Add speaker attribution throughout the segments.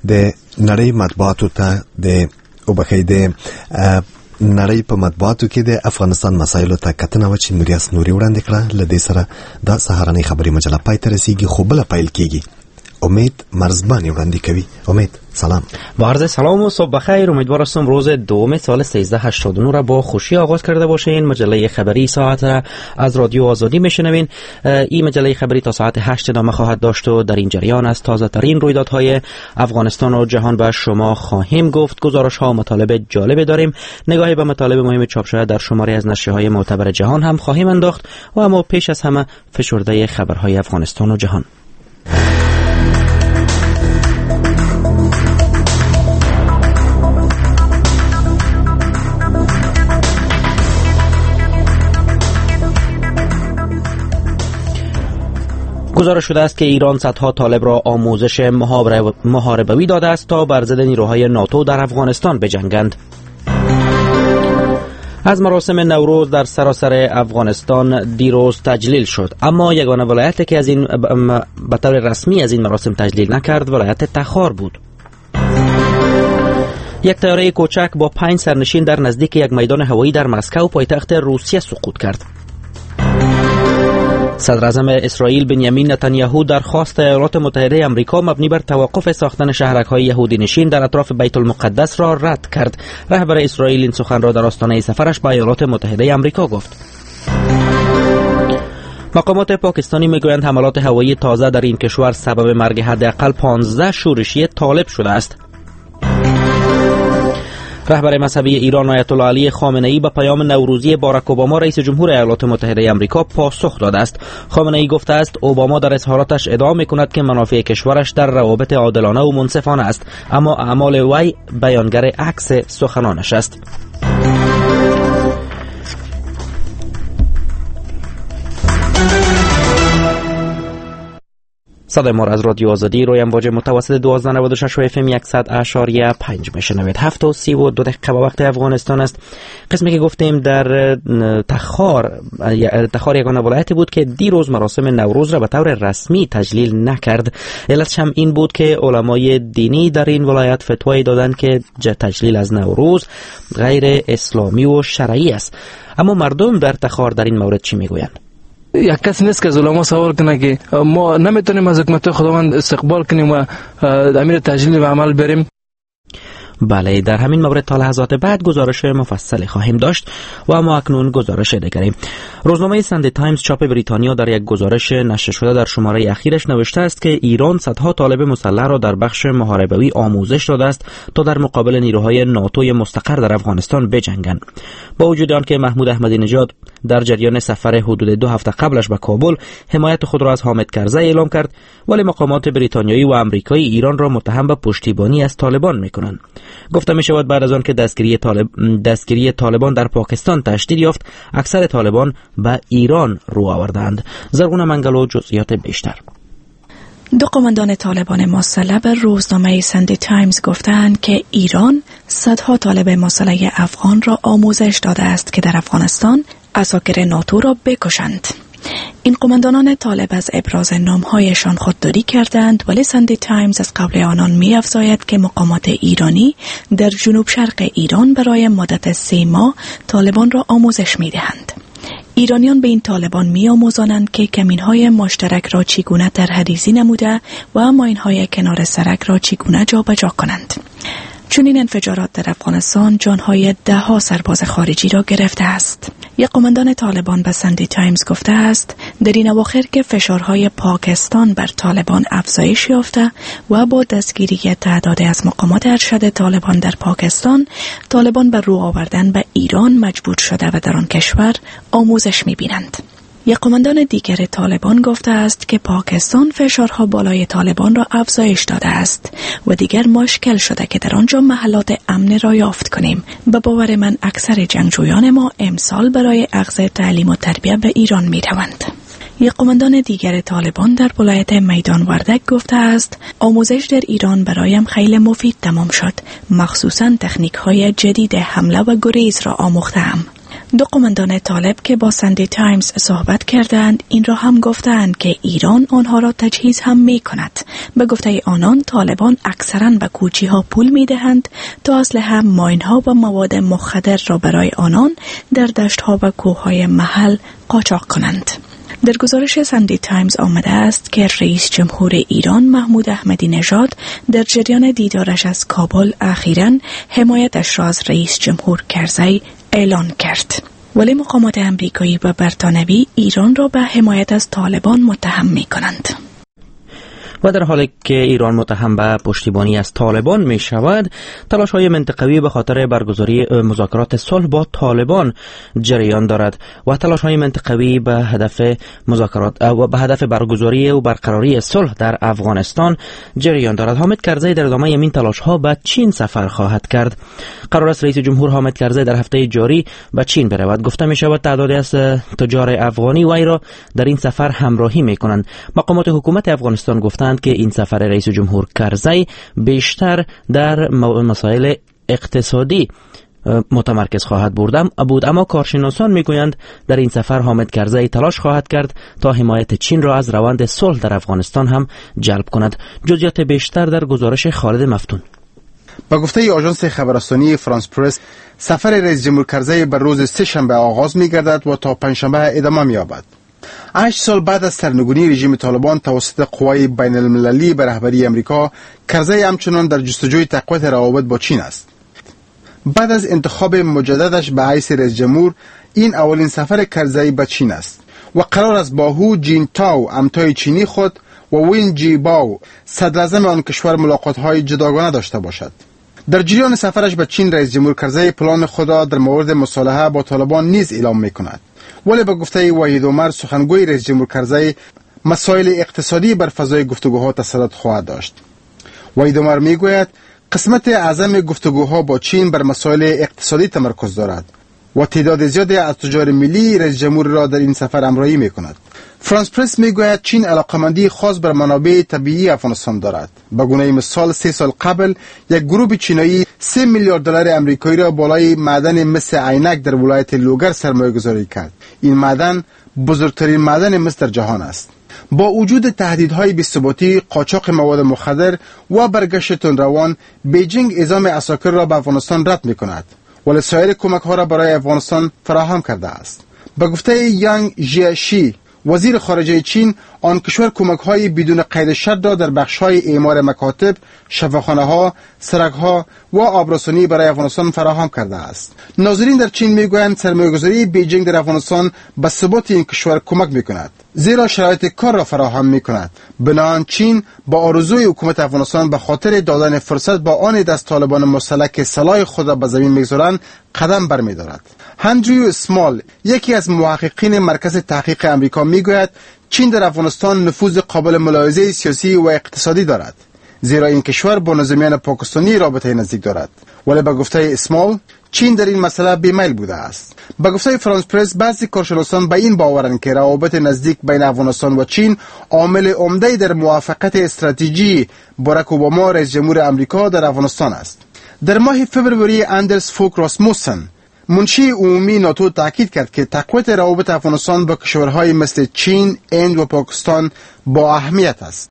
Speaker 1: د نړۍ مطبوعاتو ته د نړۍ په مطبوعاتو کې د افغانستان مسایلو ته کتنه و چې نوریاس نوري وړاندې کړه. له دې سره د سهارنۍ خبري مجله پای ته رسیږي، خو بل پیل کیږي. امید مرزبانی وړاندې کوي. امید سلام.
Speaker 2: با عرض سلام و صبح بخیر. امیدوار هستم روز دوم سال 1389 را با خوشی آغاز کرده باشین. مجله خبری ساعت را از رادیو آزادی میشنوین. این مجله خبری تا ساعت 8 ادامه خواهد داشت و در این جریان از تازه ترین رویدادهای افغانستان و جهان به شما خواهیم گفت. گزارش ها و مطالب جالب داریم. نگاهی به مطالب مهم چاپ شده در شماری از نشریه‌های معتبر جهان هم خواهیم انداخت و اما پیش از همه فشرده خبرهای افغانستان و جهان. گزارش شده است که ایران صدها طالب را آموزش محاربوی داده است تا بر ضد نیروهای ناتو در افغانستان بجنگند. از مراسم نوروز در سراسر افغانستان دیروز تجلیل شد، اما یگانه ولایتی که از این به طور رسمی از این مراسم تجلیل نکرد ولایت تخار بود. یک طیاره کوچک با 5 سرنشین در نزدیک یک میدان هوایی در مسکو پایتخت روسیه سقوط کرد. صدر اعظم اسرائیل بنیامین نتانیاهو درخواست ایالات متحده آمریکا مبنی بر توقف ساختن شهرک‌های یهودی نشین در اطراف بیت المقدس را رد کرد. رهبر اسرائیل این سخن را در آستانه سفرش به ایالات متحده آمریکا گفت. مقامات پاکستانی میگویند حملات هوایی تازه در این کشور سبب مرگ حداقل 15 شورشی طالب شده است. رهبر مذهبی ایران آیت الله علی خامنه‌ای به پیام نوروزی باراک اوباما رئیس جمهور ایالات متحده آمریکا پاسخ داده است. خامنه‌ای گفته است اوباما در اظهاراتش ادعا می‌کند که منافع کشورش در روابط عادلانه و منصفانه است، اما اعمال وی بیانگر عکس سخنانش است. صدای ما از رادیو آزادی روی امواج متوسط 1296 و FM 100.5 میشنوید. 7:32 دقیقه به وقت افغانستان است. قسمی که گفتیم در تخار یگانه ولایتی بود که دیروز مراسم نوروز را به طور رسمی تجلیل نکرد. علتش هم این بود که علمای دینی در این ولایت فتوایی دادند که تجلیل از نوروز غیر اسلامی و شرعی است. اما مردم در تخار در این مورد چی میگویند؟
Speaker 3: یک کس نیست که از علما سوال کنه که ما نمیتونیم از حکمت خداوند استقبال کنیم و امیر تجلیل و عمل بریم.
Speaker 2: بله، در همین مورد تا لحظات بعد گزارش مفصلی خواهیم داشت و اما اکنون گزارش دیگری. روزنامه ساندی تایمز چاپ بریتانیا در یک گزارش نشر شده در شماره اخیرش نوشته است که ایران صدها طالب مسلح را در بخش محاربوی آموزش داده است تا در مقابل نیروهای ناتوی مستقر در افغانستان بجنگند. با وجود آنکه محمود احمدی نژاد در جریان سفر حدود 2 هفته قبلش به کابل حمایت خود را از حامد کرزی اعلام کرد، ولی مقامات بریتانیایی و آمریکایی ایران را متهم به پشتیبانی از طالبان می‌کنند. گفته می شود بعد از آن که دستگیری طالبان در پاکستان تشدید یافت، اکثر طالبان به ایران رو آوردند. زرغون منگلو جزئیات بیشتر.
Speaker 4: دو قماندان طالبان مسلح به روزنامه ساندی تایمز گفتند که ایران صدها طالب مسلح افغان را آموزش داده است که در افغانستان عساکر ناتو را بکشند. این قماندانان طالب از ابراز نامهایشان خودداری کردند، ولی ساندی تایمز از قول آنان می افزاید که مقامات ایرانی در جنوب شرق ایران برای مدت 3 ماه طالبان را آموزش می دهند. ایرانیان به این طالبان می آموزانند که کمینهای مشترک را چگونه ترحریزی نموده و ماینهای کنار سرک را چگونه جابجا کنند. چون این انفجارات در افغانستان جانهای 10 سرباز خارجی را گرفته است. یک قماندان طالبان به ساندی تایمز گفته است در این اواخر که فشارهای پاکستان بر طالبان افزایش یافته و با دستگیری تعدادی از مقامات ارشد طالبان در پاکستان، طالبان بر رو آوردن به ایران مجبور شده و در آن کشور آموزش می‌بینند. یک قماندان دیگر طالبان گفته است که پاکستان فشارها بالای طالبان را افزایش داده است و دیگر مشکل شده که در آنجا محلات امن را یافت کنیم. به باور من اکثر جنگجویان ما امسال برای اخذ تعلیم و تربیت به ایران می روند. یک قماندان دیگر طالبان در ولایت میدان وردک گفته است آموزش در ایران برایم خیلی مفید تمام شد، مخصوصاً تکنیک های جدید حمله و گریز را آموختم. دو قماندان طالب که با ساندی تایمز صحبت کردند این را هم گفتند که ایران آنها را تجهیز هم می کند. به گفته آنان طالبان اکثراً به کوچی ها پول می دهند تا اسلحه، ماین ها و مواد مخدر را برای آنان در دشت ها و کوه های محل قاچاق کنند. در گزارش ساندی تایمز آمده است که رئیس جمهور ایران محمود احمدی نژاد در جریان دیدارش از کابل اخیراً حمایتش را از رئیس جمهور کرزی اعلان کرد. ولی مقامات امریکایی و برتانوی ایران را به حمایت از طالبان متهم می کنند.
Speaker 2: و در حالی که ایران متهم به پشتیبانی از طالبان می شود، تلاش‌های منطقوی به خاطر برگزاری مذاکرات صلح با طالبان جریان دارد و تلاش‌های منطقوی به هدف مذاکرات و به هدف برگزاری و برقراری صلح در افغانستان جریان دارد. حامد کرزی در ادامه این تلاش‌ها به چین سفر خواهد کرد. قرار است رئیس جمهور حامد کرزی در هفته جاری به چین برود. گفته می شود تعدادی از تجار افغانی وی را در این سفر همراهی می کنند. مقامات حکومت افغانستان گفتند که این سفر رئیس جمهور کرزی بیشتر در مسائل اقتصادی متمرکز خواهد بود، اما کارشناسان میگویند در این سفر حامد کرزی تلاش خواهد کرد تا حمایت چین را از روند صلح در افغانستان هم جلب کند. جزئیات بیشتر در گزارش خالد مفتون.
Speaker 5: با گفته آژانس خبررسانی فرانس پرس، سفر رئیس جمهور کرزی بر روز سه‌شنبه آغاز می‌گردد و تا پنجشنبه ادامه می‌یابد. 8 سال بعد از سرنگونی رژیم طالبان توسط قوای بین المللی به رهبری امریکا، کرزی همچنان در جستجوی تقویت روابط با چین است. بعد از انتخاب مجددش به حیث رئیس جمهور، این اولین سفر کرزی به چین است و قرار است با هو جینتاو، همتای چینی خود، و وین جی باو، صدراعظم آن کشور، ملاقات‌های جداگانه داشته باشد. در جریان سفرش به چین، رئیس جمهور کرزی پلان خود را در مورد مصالحه با طالبان نیز اعلام می‌کند. ولی به گفته وحید عمر، سخنگوی رئیس جمهور کرزی، مسائل اقتصادی بر فضای گفتگوها تسلط خواهد داشت. وحید عمر میگوید قسمت اعظم گفتگوها با چین بر مسائل اقتصادی تمرکز دارد و تعداد زیادی از تجار ملی رئیس جمهور را در این سفر همراهی میکند. فرانس پرس میگوید چین علاقمندی خاص بر منابع طبیعی افغانستان دارد. به گونه مثال 3 سال قبل یک گروه چینایی 3 میلیارد دلار آمریکایی را بالای معدن مس عینک در ولایت لوگر سرمایه گذاری کرد. این معدن بزرگترین معدن مس در جهان است. با وجود تهدیدهای بی‌ثباتی، قاچاق مواد مخدر و برگشت تندروان، بیجینگ اعزام عساکر را به افغانستان رد می‌کند، ولی سایر کمک‌ها را برای افغانستان فراهم کرده است. به گفته یانگ ژیشی، وزیر خارجه چین، آن کشور کمک‌های بدون قید شرط را در بخش‌های اعمار مکاتب، شفاخانه‌ها، سرک‌ها و آبرسانی برای افغانستان فراهم کرده است. ناظرین در چین می‌گویند سرمایه‌گذاری بیجینگ در افغانستان به ثبات این کشور کمک می‌کند، زیرا شرایط کار را فراهم می‌کند. بنابراین چین با آرزوی حکومت افغانستان به خاطر دادن فرصت با آن دست طالبان مسلح که سلاح خود را به زمین می‌گذارند قدم برمی‌دارد. هندریو اسمال، یکی از محققین مرکز تحقیق آمریکا، میگوید چین در افغانستان نفوذ قابل ملاحظه سیاسی و اقتصادی دارد، زیرا این کشور با نظامیان پاکستانی رابطه نزدیک دارد. ولی به گفته اسمال، چین در این مسئله بیمیل بوده است. به گفته فرانس پرس، بعضی کارشناسان به این باورند که روابط نزدیک بین افغانستان و چین عامل عمده در موافقت استراتژی باراک اوباما رئیس جمهور آمریکا در افغانستان است. در ماه فوریه اندرس فوک راسموسن، منشی عمومی ناتو، تاکید کرد که تقویت روابط افغانستان با کشورهای مثل چین، هند و پاکستان با اهمیت است.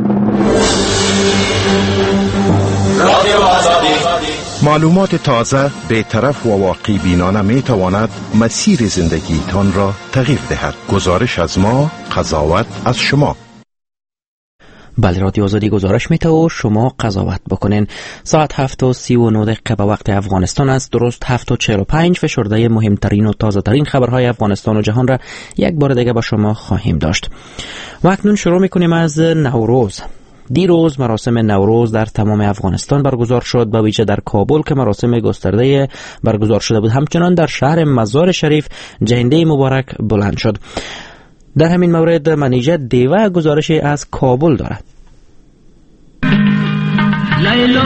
Speaker 6: معلومات تازه، بی‌طرف و واقعی بینانه می تواند مسیر زندگی تان را تغییر دهد. گزارش از ما، قضاوت از شما.
Speaker 2: بله، رادیو آزادی گزارش میته و شما قضاوت بکنین. ساعت 7:39 به وقت افغانستان است. درست 7:45 فشرده مهمترین و تازه ترین خبرهای افغانستان و جهان را یک بار دیگه با شما خواهیم داشت. و اکنون شروع میکنیم از نوروز. دیروز مراسم نوروز در تمام افغانستان برگزار شد، به ویژه در کابل که مراسم گسترده برگزار شده بود. همچنان در شهر مزار شریف جنده مبارک بلند شد. در همین مورد منیژه دیوه گزارشی از کابل دارد. لیلا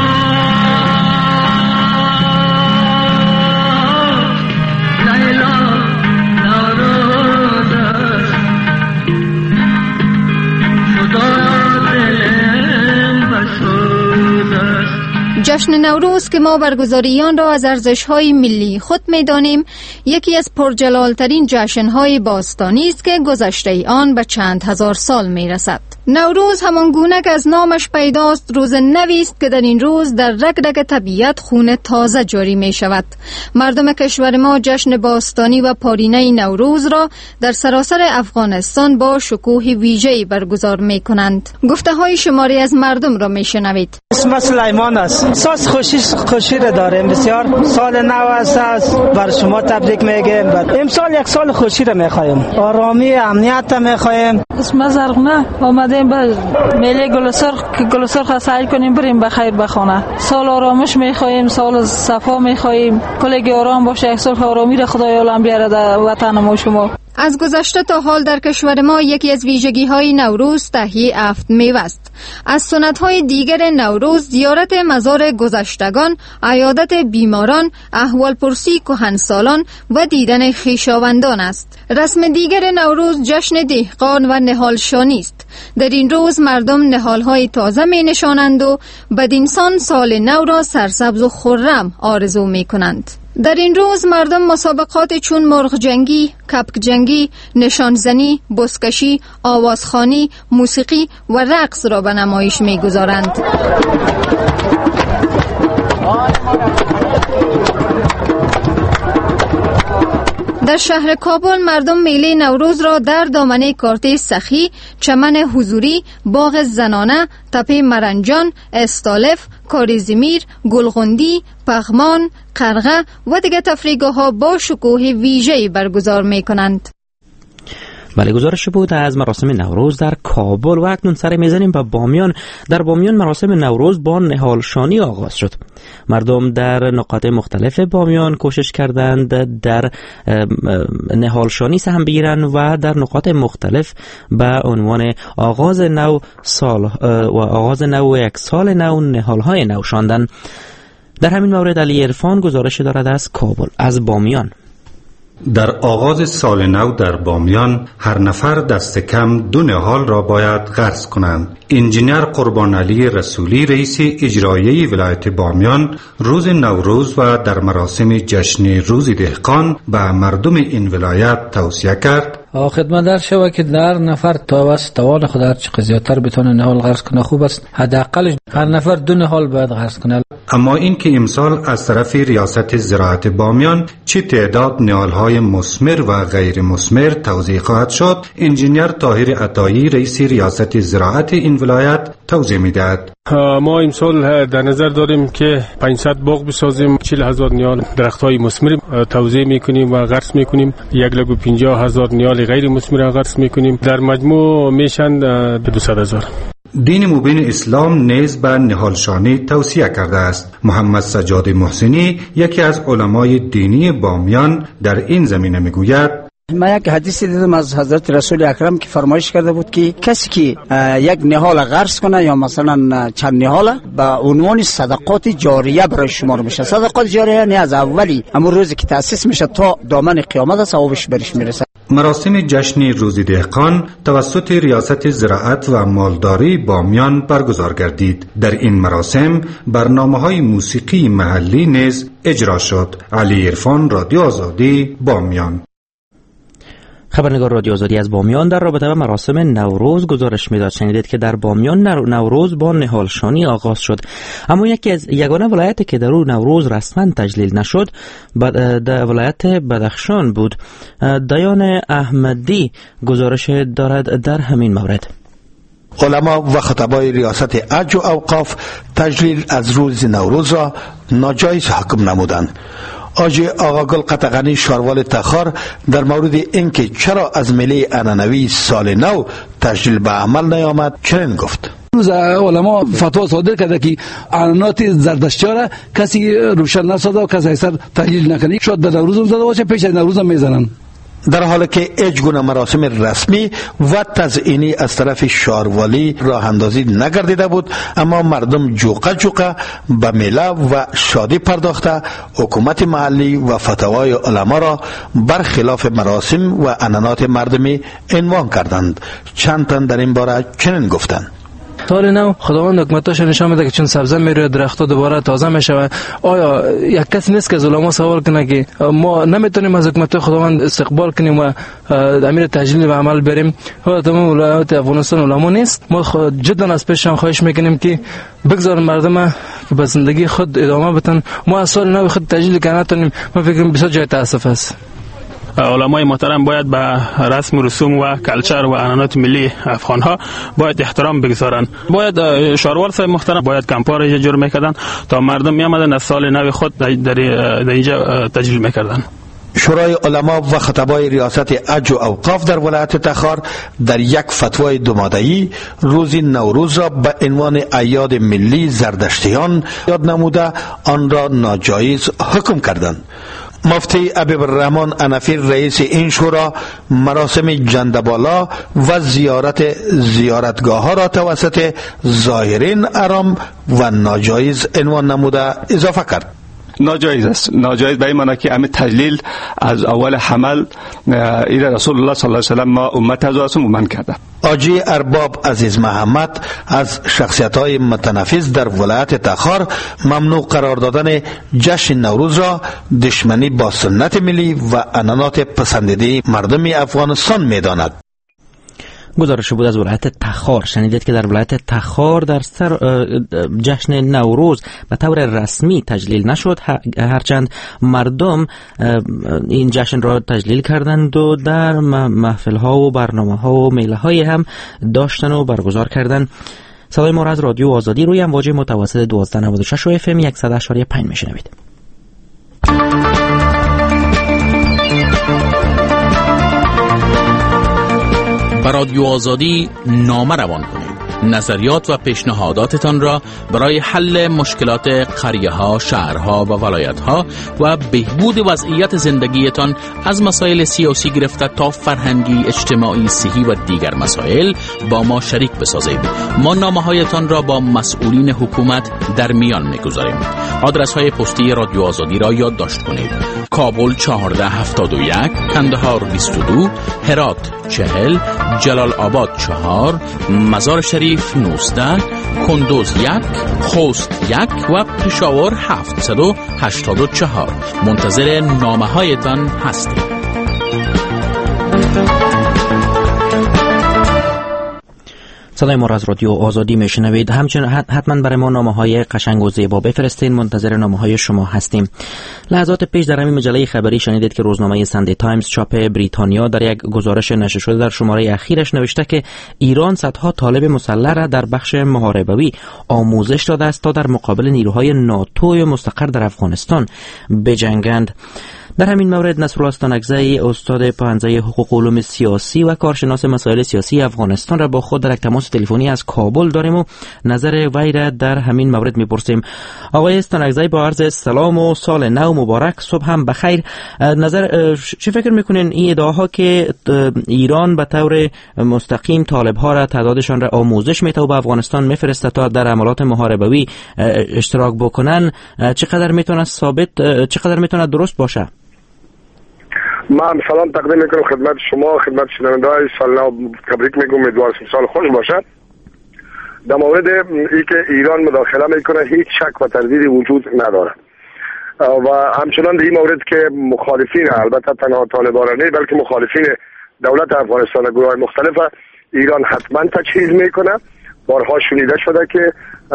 Speaker 7: جشن نوروز که ما برگزاریان را از ارزش‌های ملی خود می‌دانیم، یکی از پرجلال‌ترین جشن‌های باستانی است که گذشته آن به چند هزار سال می‌رسد. نوروز همان گونه که از نامش پیداست روز نوی است که در این روز در رگ‌رگ طبیعت خون تازه جاری می‌شود. مردم کشور ما جشن باستانی و پارینه نوروز را در سراسر افغانستان با شکوه ویژه‌ای برگزار می‌کنند. گفته‌های شماری از مردم را می‌شنوید.
Speaker 8: اسم سلیمان است. ساز خوشی را داریم بسیار. سال نو است، بر شما تبریک میگیم. امسال یک سال خوشی را می‌خوایم. آرامی، امنیت را می‌خوایم.
Speaker 9: اسم زرغونه آمدیم به میله گلسرخ که گلسرخ سعی کنیم بریم بخیر بخونه. سال آرامش می‌خوایم، سال صفا می‌خوایم. کلگی آرام باشه، یک سال آرامی را خدای عالم بیاره در وطن ما شما.
Speaker 7: از گذشته تا حال در کشور ما یکی از ویژگی‌های نوروز تهیه افت میوه است. از سنت‌های دیگر نوروز زیارت مزار گذشتگان، عیادت بیماران، احوالپرسی کهنسالان و دیدن خویشاوندان است. رسم دیگر نوروز جشن دهقان و نهالشانی است. در این روز مردم نهال‌های تازه می‌نشانند و بدینسان سال نو را سرسبز و خرم آرزو می‌کنند. در این روز مردم مسابقات چون مرغ جنگی، کپک جنگی، نشانزنی، بزکشی، آوازخوانی، موسیقی و رقص را به نمایش می‌گذارند. در شهر کابل مردم میله نوروز را در دامنه کارته سخی، چمن حضوری، باغ زنانه، تپه مرنجان، استالف، کاریزمیر، گلغندی، پغمان، قرغه و دیگر تفریحگاه‌ها با شکوه ویژه‌ای برگزار می‌کنند.
Speaker 2: بله، گزارش بود از مراسم نوروز در کابل. و اکنون سر میزنیم به بامیان. در بامیان مراسم نوروز با نهالشانی آغاز شد. مردم در نقاط مختلف بامیان کوشش کردند در نهالشانی سهم بگیرند و در نقاط مختلف به عنوان آغاز نو سال و آغاز نو یک سال نو نهالهای نو شاندن. در همین مورد علی عرفان گزارش دارد از کابل، از بامیان.
Speaker 10: در آغاز سال نو در بامیان هر نفر دست کم 2 نهال را باید غرس کنند. انجینیر قربان علی رسولی رئیس اجرایی ولایت بامیان روز نوروز و در مراسم جشن روز دهقان به مردم این ولایت توصیه کرد
Speaker 3: خدمت در شود که در نفر توان خود هر چقدر زیادتر بتونه نهال غرس کنه خوب است. حداقل هر نفر 2 نهال باید غرس کنه.
Speaker 10: اما این که امسال از طرف ریاست زراعت بامیان چه تعداد نهال‌های مثمر و غیر مثمر توزیع خواهد شد، انجینیر طاهر عطایی رئیس ریاست زراعت این ولایت توضیح می‌دهد.
Speaker 11: ما امسال در نظر داریم که 500 باغ بسازیم، 40,000 نیال درخت‌های مثمر توزیع می‌کنیم و غرس می‌کنیم، 150,000 نیال غیر مثمر غرس می‌کنیم. در مجموع میشن 200,000.
Speaker 10: دین مبین اسلام نیز به نهالشانی توصیه کرده است. محمد سجاد محسنی یکی از علمای دینی بامیان در این زمینه میگوید
Speaker 12: من یک حدیثی دیدم از حضرت رسول اکرم که فرمایش کرده بود که کسی که یک نهال غرس کنه یا مثلا چند نهال به عنوان صدقات جاریه برای شمار میشه. صدقات جاریه نه از اولی اما روزی که تأسیس میشه تا دامن قیامت ثوابش برش میرسه.
Speaker 10: مراسم جشن روز دهقان توسط ریاست زراعت و مالداری بامیان برگزار گردید. در این مراسم برنامه‌های موسیقی محلی نیز اجرا شد. علی عرفان، رادیو آزادی، بامیان.
Speaker 2: خبرنگار رادیو آزادی از بامیان در رابطه با مراسم نوروز گزارش می‌داد. شنیدید که در بامیان نوروز با نهالشانی آغاز شد. اما یکی از یگانه ولایتی که در اون نوروز رسما تجلیل نشد در ولایت بدخشان بود. دیان احمدی گزارش دارد در همین مورد.
Speaker 13: علما و خطبای ریاست حج و اوقاف تجلیل از روز نوروز را ناجایز حکم نمودند. آجی آقاگل قطغنی شاروال تخار در مورد اینکه چرا از میله عنعنوی سال نو تجلیل به عمل نیامد چنین گفت.
Speaker 3: علما فتوا صادر کرده که اعلانات زردشتی را کسی روشن نساده و کسی ایسر تجلیل نکنه. شاید در نوروز هم زده باشه، پیش از نوروز هم میزنن.
Speaker 13: در حالی که هیچ گونه مراسم رسمی و تزئینی از طرف شاروالی راه اندازی نگردیده بود، اما مردم جوقه به میله و شادی پرداخته حکومت محلی و فتوای علما را برخلاف مراسم و عنعنات مردمی عنوان کردند. چند تن در این باره چنین گفتند.
Speaker 14: سال نو خداوند حکمتاش نشان میده که چون سبزه میره درختها دوباره تازه میشه. آیا یک کس نیست که از علما سوال کنه که ما نمیتونیم از حکمت خداوند استقبال کنیم و امیر تجلیل و عمل بریم؟ تمام ولایات افغانستان علما نیست. ما جدا از پیششان خواهش میکنیم که بگذارن مردم که به زندگی خود ادامه بدن. ما از سال نو خود تجلیل کنه نتونیم. من فکر کنم بسیار جای تاسف است.
Speaker 15: علمای محترم باید به رسم و رسوم و کلچر و عنعنات ملی افغان ها باید احترام بگذارن. باید شاروار صاحب محترم باید کمپار جور میکردن تا مردم میامدن از سال نو خود در اینجا تجلیل میکردن.
Speaker 13: شورای علما و خطبای ریاست حج و اوقاف در ولایت تخار در یک فتوای دوماده‌ای روز نوروز را به عنوان اعیاد ملی زردشتیان یاد نموده آن را ناجایز حکم کردند. مفتی حبیب الرحمن انفی رئیس این شورا مراسم جندبالا و زیارتگاه ها را توسط زائرین حرام و ناجایز عنوان نموده اضافه کرد.
Speaker 16: ناجایز است. ناجایز به این معنی که همین تجلیل از اول حمل ایره رسول الله صلی الله علیه و سلم ما امت از هستم و من کرده.
Speaker 13: آجی ارباب عزیز محمد از شخصیت‌های متنفس در ولایت تخار ممنوع قرار دادن جشن نوروز را دشمنی با سنت ملی و عنعنات پسندیده مردم افغانستان می‌داند.
Speaker 2: گزارش بود از ولایت تخار. شنیدید که در ولایت تخار در سر جشن نوروز به طور رسمی تجلیل نشد، هرچند مردم این جشن را تجلیل کردند و در محفل ها و برنامه ها و میله های هم داشتن و برگزار کردند. صدای ما را از رادیو آزادی روی امواج متوسط 1296 و FM 100.5 میشنوید.
Speaker 17: به رادیو آزادی نامه روان کنید. نظریات و پیشنهاداتتان را برای حل مشکلات قریه‌ها، شهرها و ولایت‌ها و بهبود وضعیت زندگیتان از مسائل سیاسی گرفته تا فرهنگی، اجتماعی، صحی و دیگر مسائل با ما شریک بسازید. ما نامه‌هایتان را با مسئولین حکومت در میان می‌گذاریم. آدرس‌های پستی رادیو آزادی را یادداشت کنید: کابل 1471، کندهار 22، هرات 40، جلال آباد 4، مزار شریف 19، کندوز 1، خوست 1 و پشاور 784. منتظر نامه هایتان هستیم.
Speaker 2: صدای ما را از رادیو آزادی میشنوید. همچنین حتما برای ما نامه‌های قشنگ و زیبا بفرستین. منتظر نامه‌های شما هستیم. لحظات پیش در همین مجله خبری شنیدید که روزنامه ساندی تایمز چاپ بریتانیا در یک گزارش نشر شده در شماره اخیرش نوشته که ایران صدها طالب مسلح را در بخش محاربوی آموزش داده است تا در مقابل نیروهای ناتو مستقر در افغانستان بجنگند. در همین مورد نصرالله استانکزی، استاد پوهنځی حقوق و علوم سیاسی و کارشناس مسائل سیاسی افغانستان را با خود در تماس تلفنی از کابل داریم و نظر وی را در همین مورد میپرسیم. آقای استانکزی، با عرض سلام و سال نو مبارک، صبح هم بخیر. چه فکر میکنین این ادعاها که ایران به طور مستقیم طالب ها را تعدادشان را آموزش میده و به افغانستان میفرسته تا در عملات محاربوی اشتراک بکنن، چقدر میتونه ثابت، چقدر میتونه درست باشه؟
Speaker 18: من سلام تقدیم میکنم خدمت شما، خدمت شنونده‌های سال نو تبریک میگم، امیدوارم سال خوش باشه. در مورد اینکه ایران مداخله میکنه هیچ شک و تردیدی وجود نداره و همچنان در این مورد که مخالفین، البته تنها طالبان نه بلکه مخالفین دولت افغانستان گروه‌های مختلف ایران حتما تجهیز میکنه. بارها شنیده شده که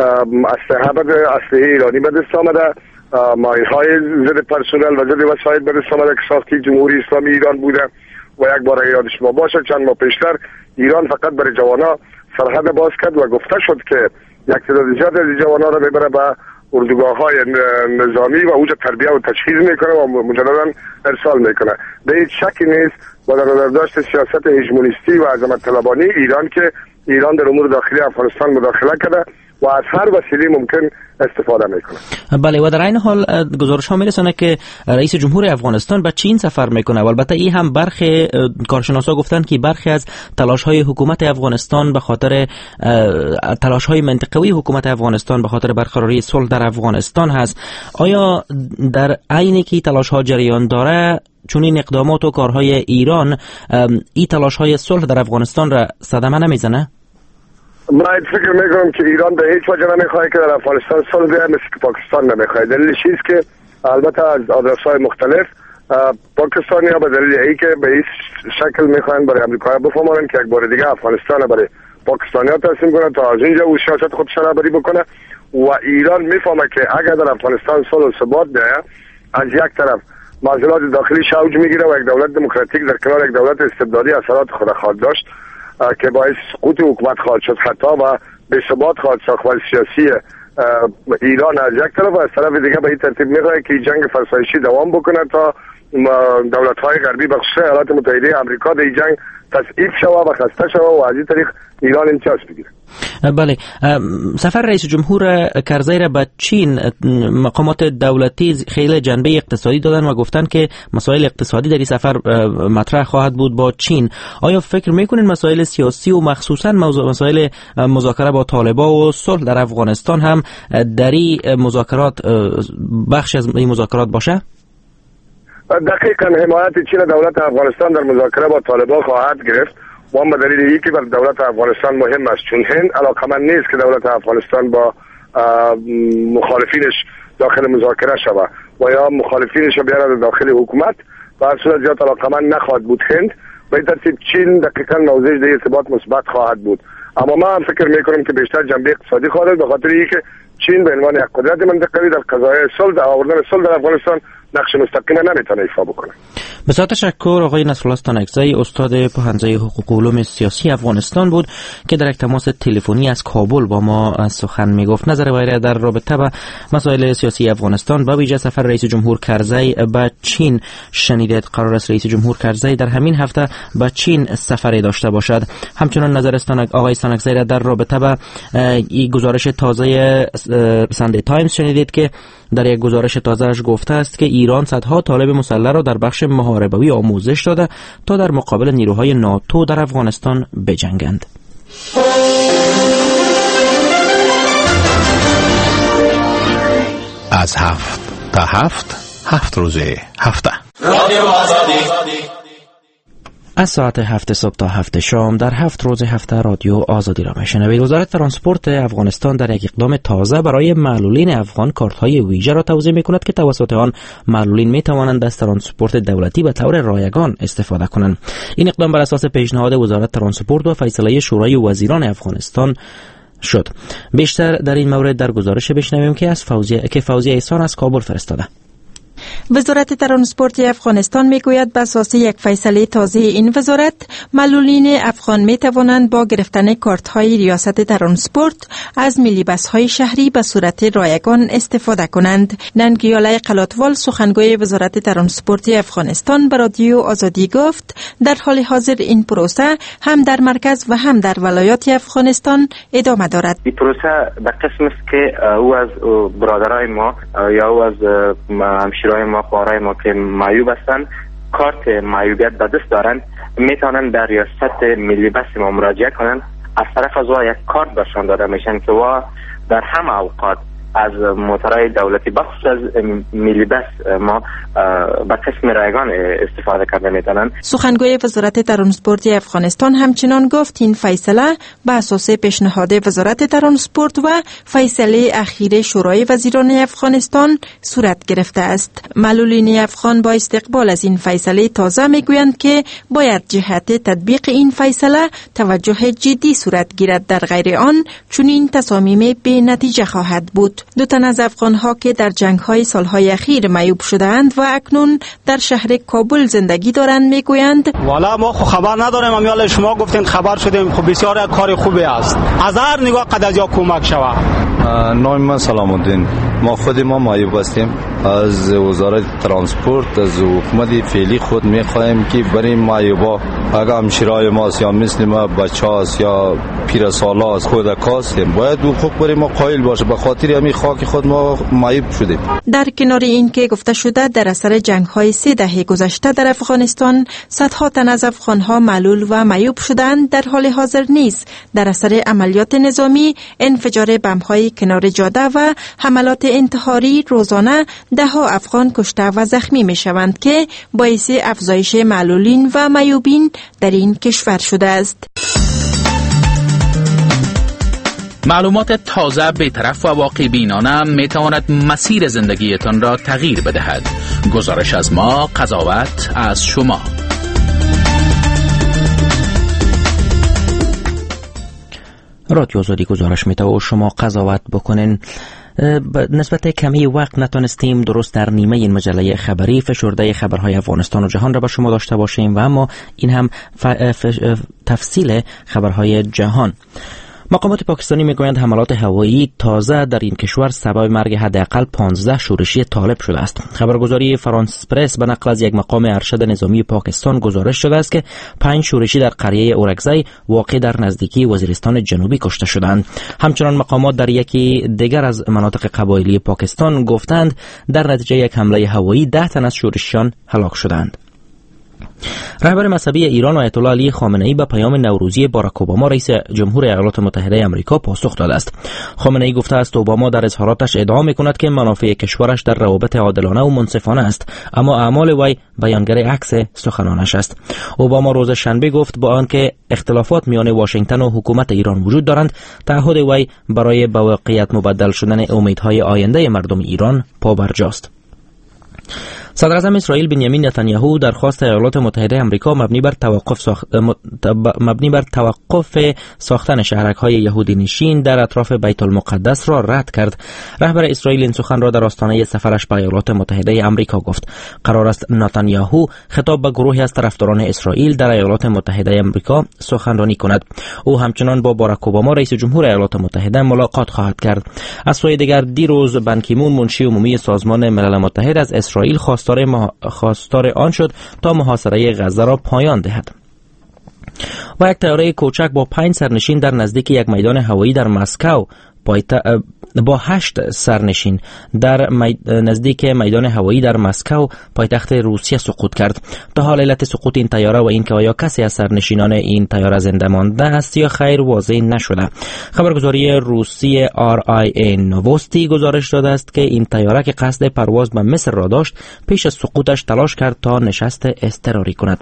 Speaker 18: اسلحه ایرانی به دست آمده، ماین‌های ضد پرسنل و ضد وسایل به دست آمده که ساختی جمهوری اسلامی ایران بوده. و یک بار یاد شما باشه چند ماه پیشتر ایران فقط برای جوانا سرحد باز کرد و گفته شد که یک تعداد زیاد از جوانا را ببره به اردوگاه‌های نظامی و اونجا تربیه و تجهیز میکنه و مجددا ارسال میکنه. به هیچ شکی نیست با در نظر داشت سیاست هژمونیستی و عظمت طلبانی ایران که ایران در امور داخلی افغانستان مداخله کرده و از هر وسیله ممکن استفاده میکنه.
Speaker 2: بله، و در این حال گزارش ها میرسونه که رئیس جمهور افغانستان به چین سفر میکنه و البته این هم برخی کارشناسا گفتن که برخی از تلاش های حکومت افغانستان به خاطر تلاش های منطقوی حکومت افغانستان به خاطر برقراری صلح در افغانستان هست. آیا در عینی که تلاش ها جریان داره چون این اقدامات و کارهای ایران این تلاش های صلح در افغانستان را صدمه نمیزنه؟
Speaker 18: باید فکر میکنم که ایران به هیچ وجه نمیخواد که در افغانستان صلح بیاید، مثل که پاکستان نمیخواد. دلیلش است که البته از آدرس‌های مختلف پاکستانی‌ها به دلیل اینکه به این شکل میخوان برای امریکا بفهمونن که یک بار دیگه افغانستان برای پاکستانی‌ها تسلیم کنه تا از اینجا او سیاست خودش رهبری بکنه، و ایران میفهمه که اگر در افغانستان صلح و ثبات بیاید، از یک طرف معضلات داخلی اوج میگیره و یک دولت دموکراتیک در کنار یک دولت استبدادی اثرات خود خواهد داشت که باعث سقوط حکومت خواهد شد خطا و به ثبات خواهد ساخت. سیاسی ایران از یک طرف و از طرف دیگه به این ترتیب میخواد که جنگ فرسایشی دوام بکنه تا دولت‌های غربی به خصوص ایالات متحده آمریکا در این جنگ تضعیف شوه و خسته شوه و از این طریق ایران امتیاز بگیره.
Speaker 2: بله، سفر رئیس جمهور کرزی را به چین مقامات دولتی خیلی جنبه اقتصادی دادن و گفتن که مسائل اقتصادی در این سفر مطرح خواهد بود با چین. آیا فکر میکنین مسائل سیاسی و مخصوصا مسائل مذاکره با طالبان و صلح در افغانستان هم در این مذاکرات بخش از این مذاکرات باشه؟
Speaker 18: دقیقاً حمایت چین دولت افغانستان در مذاکره با طالبان خواهد گرفت و هم به دلیل اینکه بر دولت افغانستان مهم است، چون هند علاقمند نیست که دولت افغانستان با مخالفینش داخل مذاکره شود و یا مخالفینش بیاره داخل حکومت و هر صورت زیاد علاقمند نخواهد بود هند. به این ترتیب چین دقیقاً موضعش در ارتباط مثبت خواهد بود، اما من فکر میکنم که بیشتر جنبه اقتصادی خواهد به خاطر اینکه چین به عنوان یک قدرت منطقه‌ای در قضایای صلح در آوردن صلح در افغانستان نقش مستقیم نمیتونه ایفا بکنه.
Speaker 2: بسیار تشکر. آقای نصرالله استانکزی، استاد پوهنځی حقوق و علوم سیاسی افغانستان بود که در یک تماس تلفنی از کابل با ما سخن میگفت. نظر وی در رابطه با مسائل سیاسی افغانستان و ویژه سفر رئیس جمهور کرزی به چین شنیدید. قرار است رئیس جمهور کرزی در همین هفته به چین سفری داشته باشد. همچنان نظر آقای استانکزی را در رابطه با گزارش تازه ساندی تایمز شنیدید که در یک گزارش تازهش گفته است که ایران صدها طالب مسلح را در بخش محاربوی آموزش داده تا در مقابل نیروهای ناتو در افغانستان بجنگند.
Speaker 6: از 7 تا 7 روز هفته
Speaker 2: رادیو آزادی از ساعت 7 صبح تا 7 شام در 7 روز هفته رادیو آزادی را میشنوید. وزارت ترانسپورت افغانستان در یک اقدام تازه برای معلولین افغان کارت‌های ویژه را توضیح می‌کند که توسط آن معلولین می‌توانند از ترانسپورت دولتی به طور رایگان استفاده کنند. این اقدام بر اساس پیشنهاد وزارت ترانسپورت و فیصله شورای وزیران افغانستان شد. بیشتر در این مورد در گزارش بشنویم که از فوزیه احسان از کابل فرستاده.
Speaker 19: وزارت ترانسپورت افغانستان میگوید بر اساس یک فیصله تازه این وزارت معلولین افغان می توانند با گرفتن کارت های ریاست ترانسپورت از ملی بس های شهری به صورت رایگان استفاده کنند. ننگیاله قلاتوال سخنگوی وزارت ترانسپورت افغانستان به رادیو آزادی گفت در حال حاضر این پروسه هم در مرکز و هم در ولایات افغانستان ادامه دارد.
Speaker 20: این پروسه به قسم است که او از برادرای ما یا او از همشیرای ما خواهرای ما که معیوب هستند کارت معیوبیت به دست دارند میتونن در ریاست ملی بس ما مراجعه کنند. از طرف از یک کارت برشان داده میشن که در همه اوقات از موتورهای دولتی بخصوص از ملی بس ما به قسم رایگان استفاده کرده میتونن.
Speaker 19: سخنگوی وزارت ترانسپورت افغانستان همچنان گفت این فیصله به اساس پیشنهاد وزارت ترانسپورت و فیصله اخیر شورای وزیران افغانستان صورت گرفته است. معلولین افغان با استقبال از این فیصله تازه میگویند که باید جهت تطبیق این فیصله توجه جدی صورت گیرد، در غیر آن چنین تصامیم بی نتیجه خواهد بود. دو تن از افغان‌ها که در جنگ‌های سال‌های اخیر معیوب شده‌اند و اکنون در شهر کابل زندگی دارند میگویند
Speaker 21: والا ما خبر نداریم، امیال شما گفتین خبر شدیم، خب بسیار کار خوبی است، از هر نگاه قد از یا کمک شود.
Speaker 22: نام من سلام الدین، ما خود ما معیوب هستیم. از وزارت ترانسپورت از حکومت فعلی خود می‌خواهیم که برای معیوبا اگر همشیرای ما یا مثل ما بچه‌هاست یا پیرسالا است کودکاست باید حقوق برای ما قائل باشه، به خاطر همین خاک خود ما معیوب شدیم.
Speaker 19: در کنار این که گفته شده در اثر جنگ‌های 3 دهه گذشته در افغانستان صدها تن از افغان‌ها معلول و معیوب شدند، در حال حاضر نیز در اثر عملیات نظامی، انفجار بمب‌های کنار جاده و حملات انتحاری روزانه ده‌ها افغان کشته و زخمی می‌شوند که باعث افزایش معلولین و معیوبین در این کشور شده است.
Speaker 17: معلومات تازه، بی‌طرف و واقع بینانه می تواند مسیر زندگیتان را تغییر بدهد. گزارش از ما، قضاوت از شما.
Speaker 2: رادیو آزادی گزارش میده و شما قضاوت بکنین. نسبت کمی وقت نتونستیم درست در نیمه این مجله خبری فشرده خبرهای افغانستان و جهان را به شما داشته باشیم و اما این هم تفصیل خبرهای جهان. مقامات پاکستانی میگویند حملات هوایی تازه در این کشور سبب مرگ حداقل 15 شورشی طالب شده است. خبرگزاری فرانس پرس به نقل از یک مقام ارشد نظامی پاکستان گزارش شده است که 5 شورشی در قریه اورکزی واقع در نزدیکی وزیرستان جنوبی کشته شدند. همچنان مقامات در یکی دیگر از مناطق قبایلی پاکستان گفتند در نتیجه یک حمله هوایی 10 تن از شورشیان هلاک شدند. رهبر مذهبی ایران آیت الله علی خامنه‌ای به پیام نوروزی باراک اوباما رئیس جمهور ایالات متحده آمریکا پاسخ داده است. خامنه‌ای گفته است اوباما در اظهاراتش ادعا می‌کند که منافع کشورش در روابط عادلانه و منصفانه است، اما اعمال وی بیانگر عکس سخنانش است. اوباما روز شنبه گفت با آنکه اختلافات میان واشنگتن و حکومت ایران وجود دارند، تعهد وی برای به واقعیت مبدل شدن امیدهای آینده مردم ایران پابرجاست. صدر اعظم اسرائیل بنیامین نتانیاهو درخواست ایالات متحده آمریکا مبنی بر توقف ساختن شهرک‌های یهودی نشین در اطراف بیت المقدس را رد کرد. رهبر اسرائیل این سخن را در آستانه سفرش به ایالات متحده آمریکا گفت. قرار است نتانیاهو خطاب به گروهی از طرفداران اسرائیل در ایالات متحده آمریکا سخنرانی کند. او همچنان با باراک اوباما رئیس جمهور ایالات متحده ملاقات خواهد کرد. از سوی دیگر دیروز بان کی مون منشی عمومی سازمان ملل متحد از اسرائیل خواستار آن شد تا محاصره غزه را پایان دهد. و یک طیاره کوچک با 5 سرنشین در نزدیک یک میدان هوایی در مسکو با 8 سرنشین در نزدیک میدان هوایی در مسکو پایتخت روسیه سقوط کرد. تا حال علت سقوط این طیاره و اینکه آیا کسی از سرنشینان این طیاره زنده مانده است یا خیر واضح نشده. خبرگزاری روسی RIA نووستی گزارش داده است که این طیاره که قصد پرواز به مصر را داشت پیش از سقوطش تلاش کرد تا نشست اضطراری کند.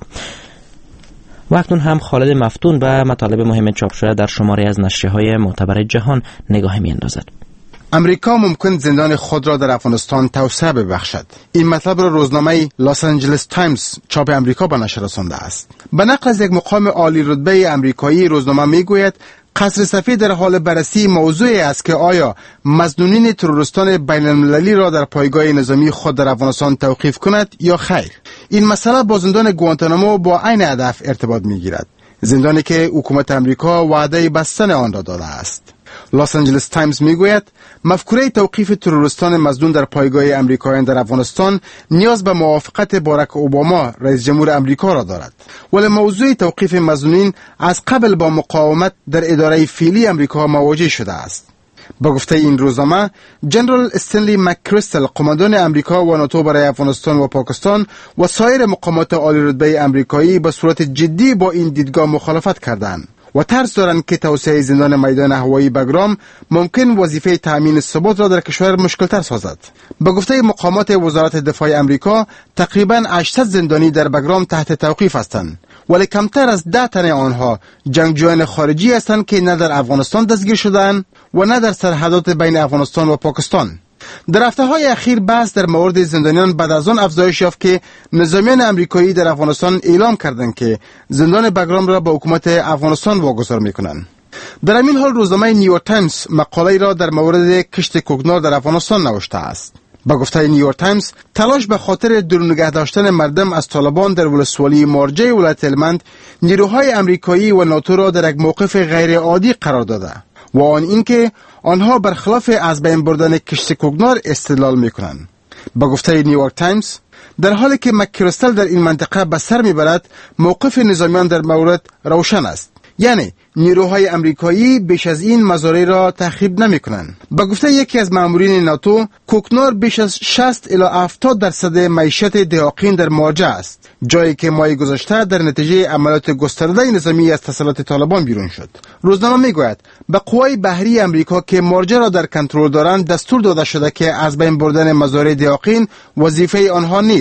Speaker 2: و اکنون هم خالد مفتون به مطالب مهم چاپ شده در شماره از نشریه‌های معتبر جهان نگاهی می‌اندازد.
Speaker 5: امریکا ممکن زندان خود را در افغانستان توسعه ببخشد. این مطلب را روزنامه لاس آنجلس تایمز چاپ امریکا به نشر رسانده است. به نقل از یک مقام عالی رتبه امریکایی روزنامه میگوید قصر سفید در حال بررسی موضوعی است که آیا مظنونین تروریستان بین المللی را در پایگاه نظامی خود در افغانستان توقیف کند یا خیر. این مسئله با زندان گوانتانامو با عین هدف ارتباط میگیرد، زندانی که حکومت امریکا وعده بستن آن را داده است. لاس آنجلس تایمز میگوید مفکوره توقیف تروریستان مظنون در پایگاه امریکاییان در افغانستان نیاز به موافقت باراک اوباما رئیس جمهور امریکا را دارد، ولی موضوع توقیف مظنونین از قبل با مقاومت در اداره فعلی امریکا مواجه شده است. با گفته این روزنامه، جنرال استنلی مک‌کریستل قماندان امریکا و ناتو برای افغانستان و پاکستان و سایر مقامات عالی رتبه امریکایی به صورت جدی با این دیدگاه مخالفت کردند و ترس دارند که توسعه زندان میدان هوایی بگرام ممکن وظیفه تأمین ثبات را در کشور مشکل‌تر سازد. به گفته مقامات وزارت دفاع امریکا، تقریباً 800 زندانی در بگرام تحت توقیف هستند، ولی کمتر از 10 تن آنها جنگجویان خارجی هستند که نه در افغانستان دستگیر شدند و نه در سرحدات بین افغانستان و پاکستان. در هفته‌های اخیر بحث در مورد زندانیان بعد از آن افزایش یافت که نظامیان امریکایی در افغانستان اعلام کردند که زندان بگرام را به حکومت افغانستان واگذار می‌کنند. در همین حال روزنامه نیویورک تایمز مقاله‌ای را در مورد کشت کوکنار در افغانستان نوشته است. با گفته نیویورک تایمز، تلاش به خاطر دور نگه داشتن مردم از طالبان در ولسوالی مارجه ولایت هلمند نیروهای امریکایی و ناتو را در یک موقف غیر عادی قرار داده و آن اینکه آنها برخلاف از بین بردن کشت کوکنار استدلال میکنند. با گفته نیویورک تایمز، در حالی که مک‌کریستل در این منطقه به سر میبرد، موقف نظامیان در مورد روشن است، یعنی نیروهای امریکایی بیش از این مزارع را تخریب نمی کنند. با گفته یکی از مامورین ناتو، کوکنار بیش از 60 الی 70% معیشت دهاقین در مارجه است، جایی که ماه گذشته در نتیجه عملیات گسترده نظامی از تسلط طالبان بیرون شد. روزنامه میگوید به قوای بحری امریکا که مارجه را در کنترل دارند دستور داده شده که از بین بردن مزارع دهاقین وظیفه آنها نیست،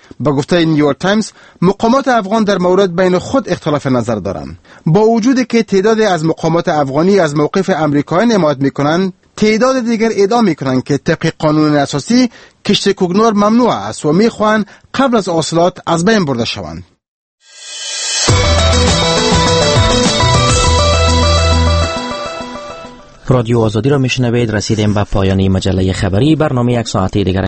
Speaker 5: به گفته نیویورک تایمز، مقامات افغان در مورد بین خود اختلاف نظر دارند. با وجودی که تعداد از مقامات افغانی از موقف امریکایی حمایت میکنند، تعداد دیگر ادعا میکنند که طبق قانون اساسی کشت کوکنار ممنوع است و میخواهند قبل از حاصلات از بین برده شوند.
Speaker 2: رادیو آزادی را میشنوید. رسیدیم به پایان مجله خبری. برنامه یک ساعته دیگر